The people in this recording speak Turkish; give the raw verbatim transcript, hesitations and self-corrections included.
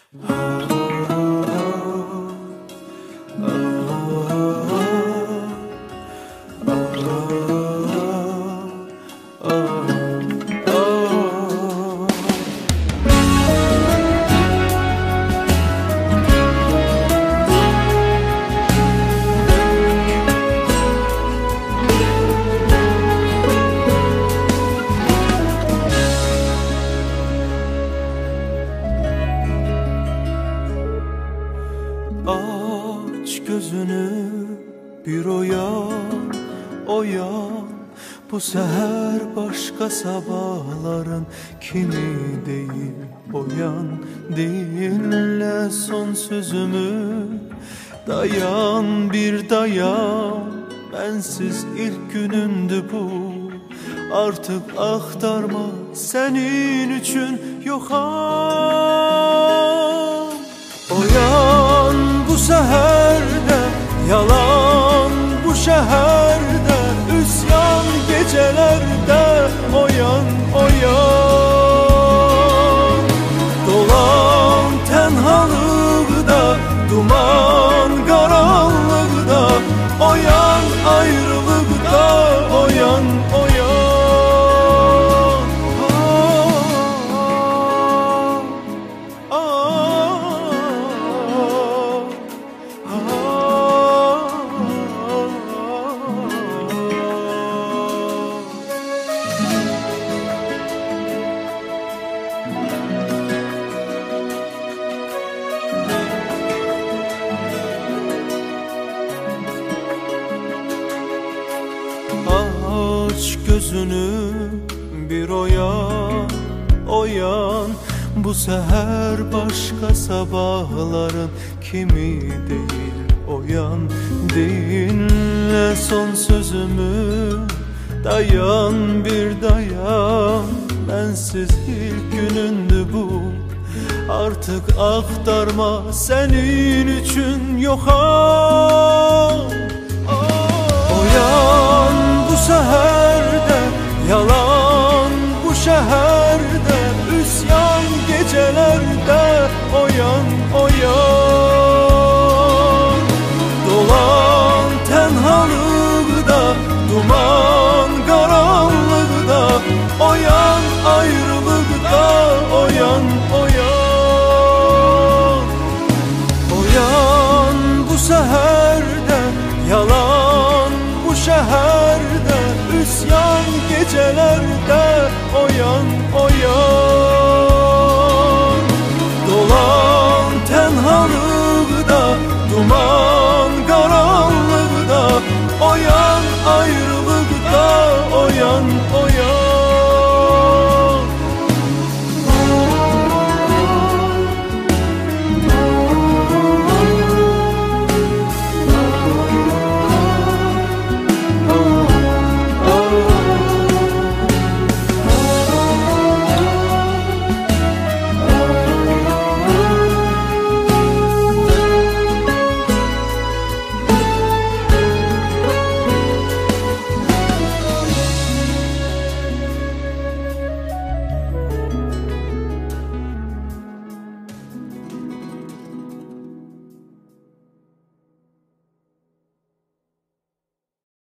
Aç gözünü bir oyan, oyan. Bu seher başka sabahların kimi değil. Oyan, dinle son sözümü. Dayan bir dayan, bensiz ilk günündü bu. Artık aktarma senin için yok an. Oyan bu seherde, yalan bu şehirde, üsyan gecelerde. Oyan, oyan. Dolan tenhalıkta, duman karanlıkta. Oyan ayrılıkta, oyan, oyan. Aç gözünü bir oyan, oyan. Bu seher başka sabahların kimi değil. Oyan, dinle son sözümü. Dayan bir dayan, bensiz ilk günündü bu. Artık aktarma senin için yok an. Oyan bu seherde, yalan bu şehirde, üsyan gecelerde. Oyan, oyan. Dolan tenhalıkta, duman karanlıkta. Oyan ayrılıkta, oyan, oyan. Oyan bu seherde, yalan bu şehirde, üsyan gecelerde. Oyan, oyan.